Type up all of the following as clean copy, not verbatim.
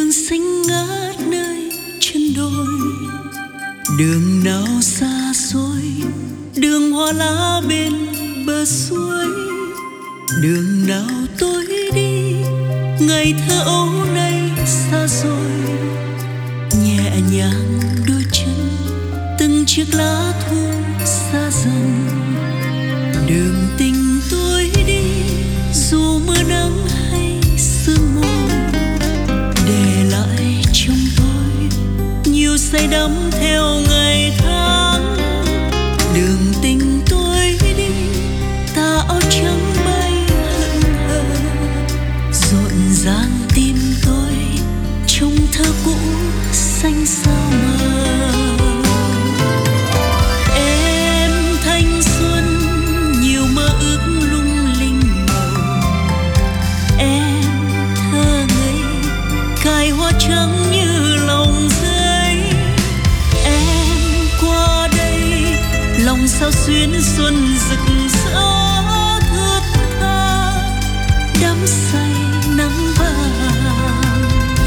rừng xanh ngát nơi chân đồi, đường nào xa xôi, đường hoa lá bên bờ suối, đường nào tôi đi, ngày thơ ấu nay xa rồi. Nhẹ nhàng đôi chân, từng chiếc lá thu xa dần, đường tình tôi đi, dù mưa nắng hay sương mù, để lại trong tôi nhiều say đắm theo ngày tháng. Đường tình tôi đi, tà áo trắng bay hững hờ, rộn ràng tim tôi trong thơ cũ xanh sao mờ. Em thanh xuân nhiều mơ ước lung linh màu, em thơ ngây cài hoa trắng như lòng giấy. Em qua đây lòng sao xuyến xuân rực rỡ thướt tha, đắm say nắng vàng.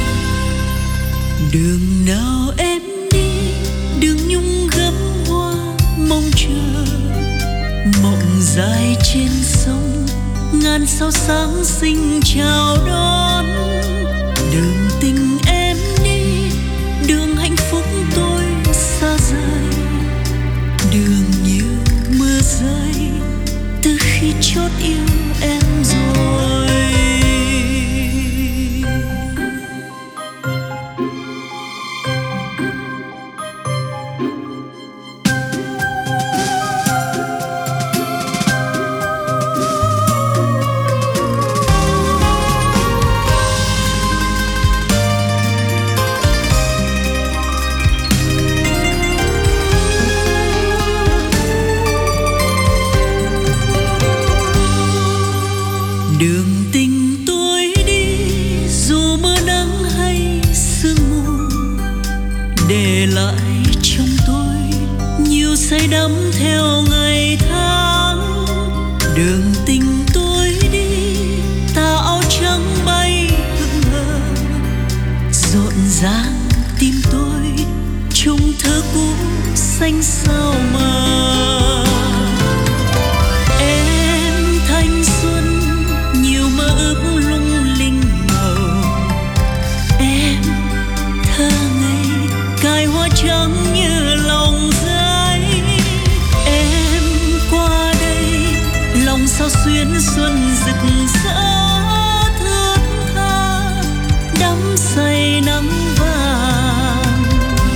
Đường nào em đi, đường nhung gấm hoa mong chờ, mộng dài trên sông ngàn sao sáng sinh chào đón. Đường tình em đi, đường hạnh phúc tôi xa rời, đường như mưa rơi từ khi chót yêu em rồi. Đường tình tôi đi, dù mưa nắng hay sương mù, để lại trong tôi nhiều say đắm theo ngày tháng. Đường tình tôi đi, tà áo trắng bay hững hờ, rộn ràng tim tôi trong thơ cũ xanh sao mờ. Trắng như lòng giấy, em qua đây lòng sao xuyến xuân rực rỡ thướt tha, đắm say nắng vàng.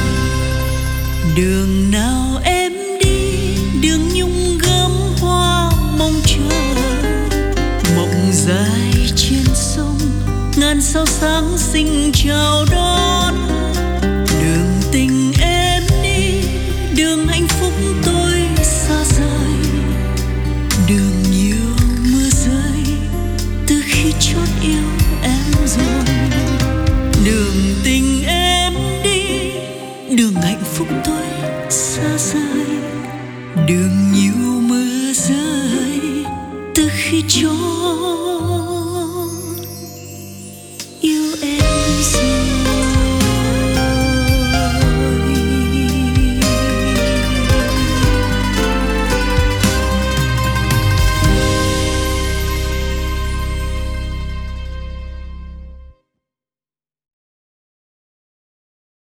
Đường nào em đi, đường nhung gấm hoa mong chờ, mộng dài trên sông ngàn sao sáng sinh chào đón. Đường tình em đi, đường hạnh phúc tôi xa rời, đường nhiều mưa rơi từ khi chót yêu em rồi. Đường tình em đi, đường hạnh phúc tôi xa rời, đường nhiều mưa rơi từ khi chót